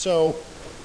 So,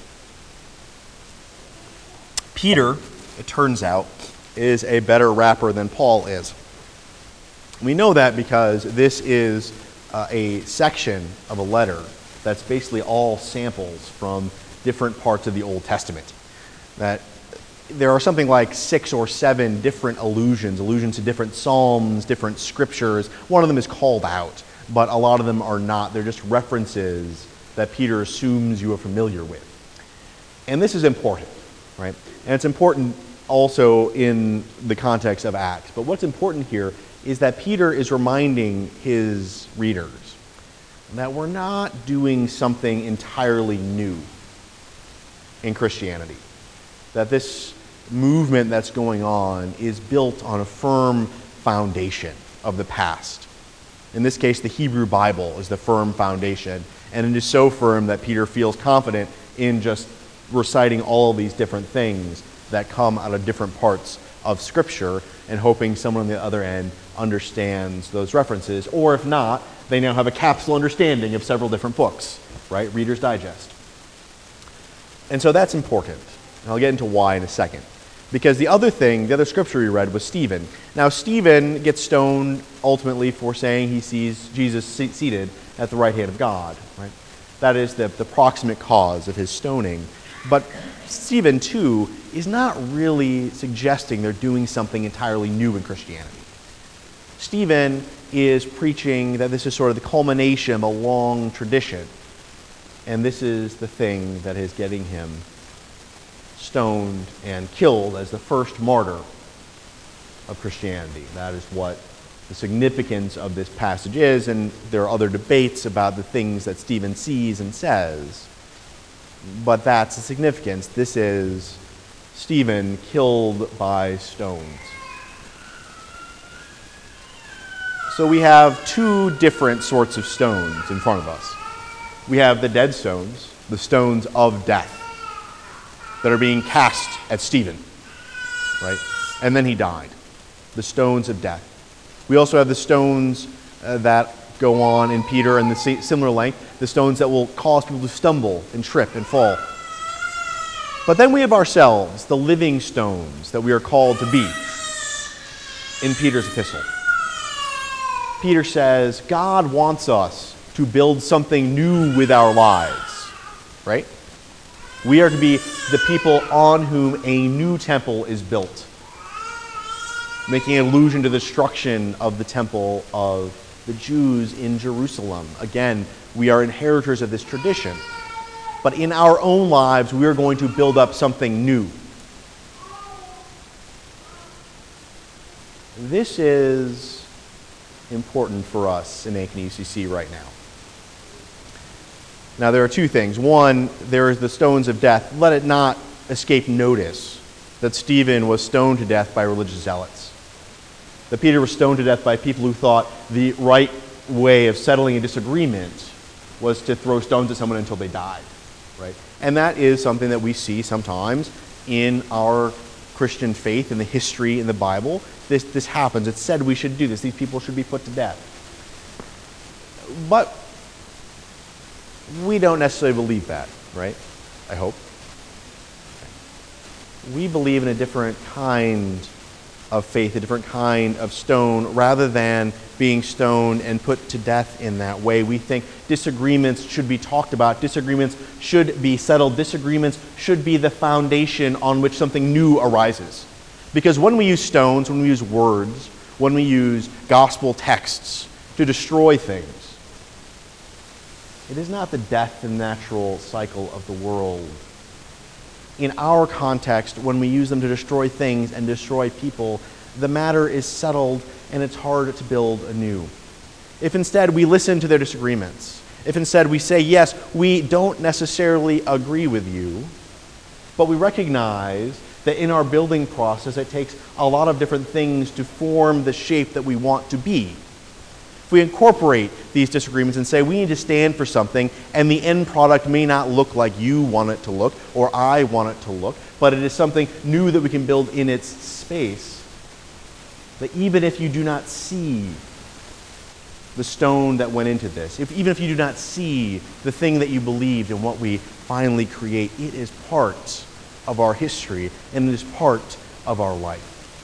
Peter, it turns out, is a better rapper than Paul is. We know that because this is a section of a letter that's basically all samples from different parts of the Old Testament. That there are something like 6 or 7 different allusions to different psalms, different scriptures. One of them is called out, but a lot of them are not. They're just references that Peter assumes you are familiar with. And this is important, right? And it's important also in the context of Acts. But what's important here is that Peter is reminding his readers that we're not doing something entirely new in Christianity. That this movement that's going on is built on a firm foundation of the past. In this case, the Hebrew Bible is the firm foundation, and it is so firm that Peter feels confident in just reciting all these different things that come out of different parts of Scripture and hoping someone on the other end understands those references, or if not, they now have a capsule understanding of several different books, right? Reader's Digest. And so that's important. And I'll get into why in a second. Because the other scripture we read was Stephen. Now, Stephen gets stoned ultimately for saying he sees Jesus seated at the right hand of God, right? That is the proximate cause of his stoning. But Stephen, too, is not really suggesting they're doing something entirely new in Christianity. Stephen is preaching that this is sort of the culmination of a long tradition. And this is the thing that is getting him stoned and killed as the first martyr of Christianity. That is what the significance of this passage is, and there are other debates about the things that Stephen sees and says. But that's the significance. This is Stephen killed by stones. So we have 2 different sorts of stones in front of us. We have the dead stones, the stones of death, that are being cast at Stephen, right? And then he died. The stones of death. We also have the stones that go on in Peter in the similar length, the stones that will cause people to stumble and trip and fall. But then we have ourselves, the living stones that we are called to be in Peter's epistle. Peter says, God wants us to build something new with our lives, right? We are to be the people on whom a new temple is built, making an allusion to the destruction of the temple of the Jews in Jerusalem. Again, we are inheritors of this tradition. But in our own lives, we are going to build up something new. This is important for us in Ankeny UCC right now. Now, there are 2 things. One, there is the stones of death. Let it not escape notice that Stephen was stoned to death by religious zealots. That Peter was stoned to death by people who thought the right way of settling a disagreement was to throw stones at someone until they died, right? And that is something that we see sometimes in our Christian faith, in the history, in the Bible. This happens. It's said we should do this. These people should be put to death. But we don't necessarily believe that, right? I hope. We believe in a different kind of faith, a different kind of stone, rather than being stoned and put to death in that way. We think disagreements should be talked about. Disagreements should be settled. Disagreements should be the foundation on which something new arises. Because when we use stones, when we use words, when we use gospel texts to destroy things, it is not the death and natural cycle of the world. In our context, when we use them to destroy things and destroy people, the matter is settled and it's hard to build anew. If instead we listen to their disagreements, if instead we say, yes, we don't necessarily agree with you, but we recognize that in our building process it takes a lot of different things to form the shape that we want to be. If we incorporate these disagreements and say we need to stand for something, and the end product may not look like you want it to look or I want it to look, but it is something new that we can build in its space, that even if you do not see the stone that went into this. Even if you do not see the thing that you believed and what we finally create, it is part of our history and it is part of our life.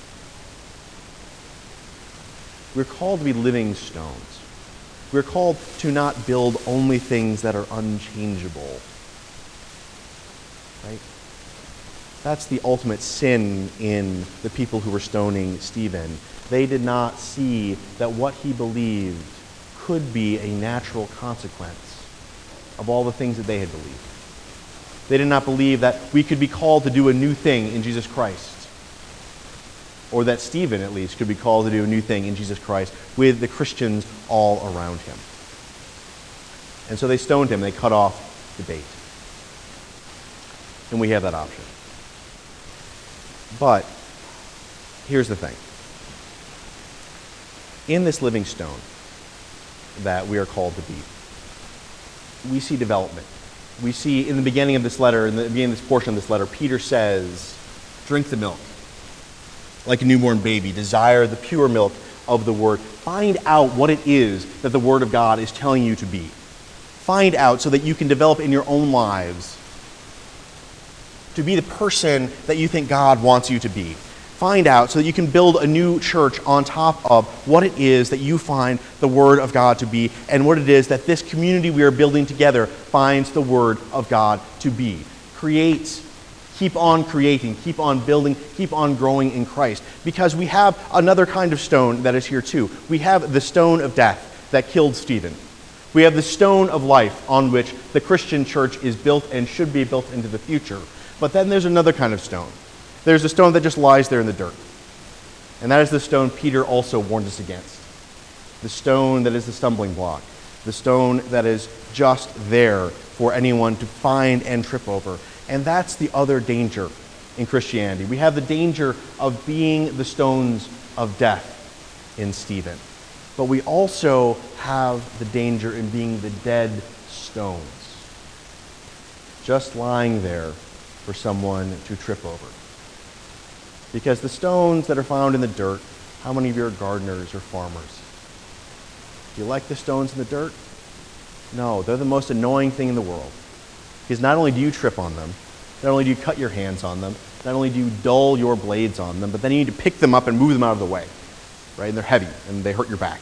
We're called to be living stones. We're called to not build only things that are unchangeable. Right? That's the ultimate sin in the people who were stoning Stephen. They did not see that what he believed could be a natural consequence of all the things that they had believed. They did not believe that we could be called to do a new thing in Jesus Christ. Or that Stephen, at least, could be called to do a new thing in Jesus Christ with the Christians all around him. And so they stoned him. They cut off the bait. And we have that option. But here's the thing. In this living stone that we are called to be, we see development. We see in the beginning of this letter, in the beginning of this portion of this letter, Peter says, drink the milk like a newborn baby. Desire the pure milk of the Word. Find out what it is that the Word of God is telling you to be. Find out so that you can develop in your own lives to be the person that you think God wants you to be. Find out so that you can build a new church on top of what it is that you find the Word of God to be and what it is that this community we are building together finds the Word of God to be. Create. Keep on creating, keep on building, keep on growing in Christ. Because we have another kind of stone that is here too. We have the stone of death that killed Stephen. We have the stone of life on which the Christian church is built and should be built into the future. But then there's another kind of stone. There's a stone that just lies there in the dirt. And that is the stone Peter also warned us against. The stone that is the stumbling block. The stone that is just there for anyone to find and trip over. And that's the other danger in Christianity. We have the danger of being the stones of death in Stephen. But we also have the danger in being the dead stones, just lying there for someone to trip over. Because the stones that are found in the dirt, how many of you are gardeners or farmers? Do you like the stones in the dirt? No, they're the most annoying thing in the world. Because not only do you trip on them, not only do you cut your hands on them, not only do you dull your blades on them, but then you need to pick them up and move them out of the way, right? And they're heavy and they hurt your back.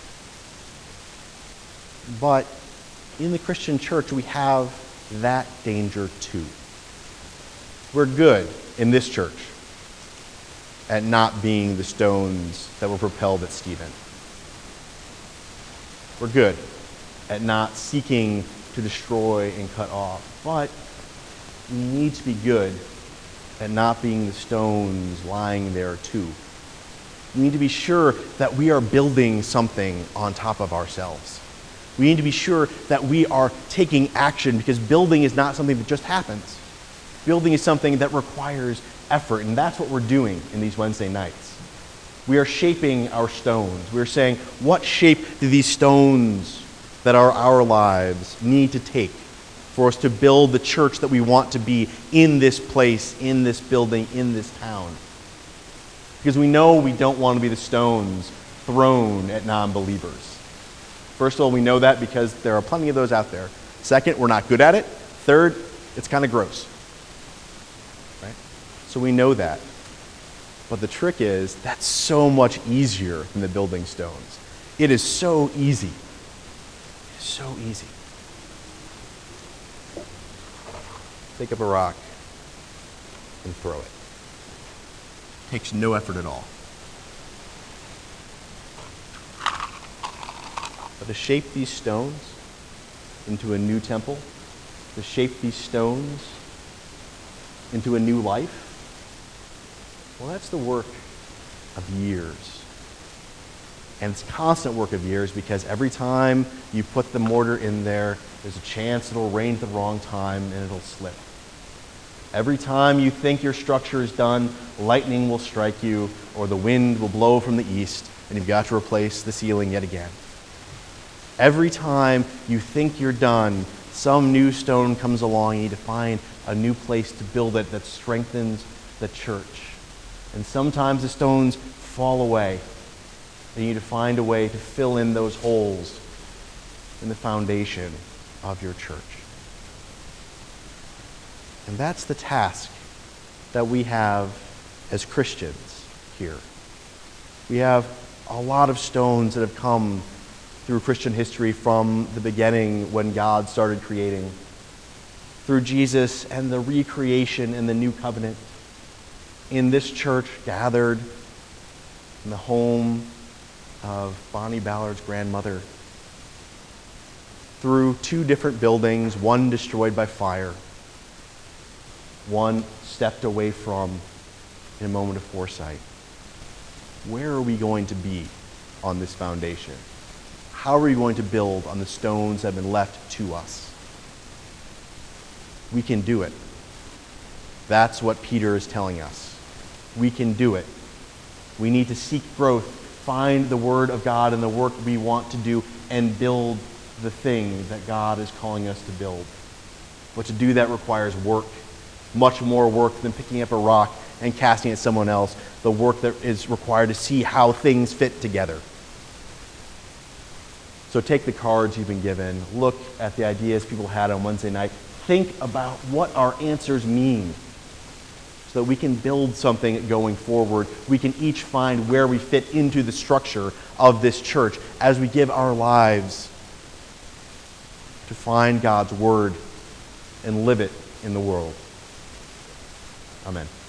But in the Christian church, we have that danger too. We're good in this church at not being the stones that were propelled at Stephen. We're good at not seeking to destroy and cut off. But we need to be good at not being the stones lying there too. We need to be sure that we are building something on top of ourselves. We need to be sure that we are taking action, because building is not something that just happens. Building is something that requires effort, and that's what we're doing in these Wednesday nights. We are shaping our stones. We're saying, what shape do these stones that are our lives need to take for us to build the church that we want to be in this place, in this building, in this town? Because we know we don't want to be the stones thrown at non-believers. First of all, we know that because there are plenty of those out there. Second, we're not good at it. Third, it's kind of gross. Right? So we know that. But the trick is, that's so much easier than the building stones. It is so easy. So easy. Take up a rock and throw it. Takes no effort at all. But to shape these stones into a new temple, to shape these stones into a new life, well, that's the work of years. And it's constant work of years, because every time you put the mortar in there, there's a chance it'll rain at the wrong time and it'll slip. Every time you think your structure is done, lightning will strike you, or the wind will blow from the east, and you've got to replace the ceiling yet again. Every time you think you're done, some new stone comes along, you need to find a new place to build it that strengthens the church. And sometimes the stones fall away. And you need to find a way to fill in those holes in the foundation of your church. And that's the task that we have as Christians here. We have a lot of stones that have come through Christian history from the beginning when God started creating, through Jesus and the recreation and the new covenant, in this church gathered in the home of Bonnie Ballard's grandmother, through 2 different buildings, one destroyed by fire, one stepped away from in a moment of foresight. Where are we going to be on this foundation? How are we going to build on the stones that have been left to us? We can do it. That's what Peter is telling us. We can do it. We need to seek growth, find the Word of God and the work we want to do, and build the thing that God is calling us to build. But to do that requires work, much more work than picking up a rock and casting it at someone else, the work that is required to see how things fit together. So take the cards you've been given, look at the ideas people had on Wednesday night, think about what our answers mean so that we can build something going forward. We can each find where we fit into the structure of this church as we give our lives to find God's Word and live it in the world. Amen.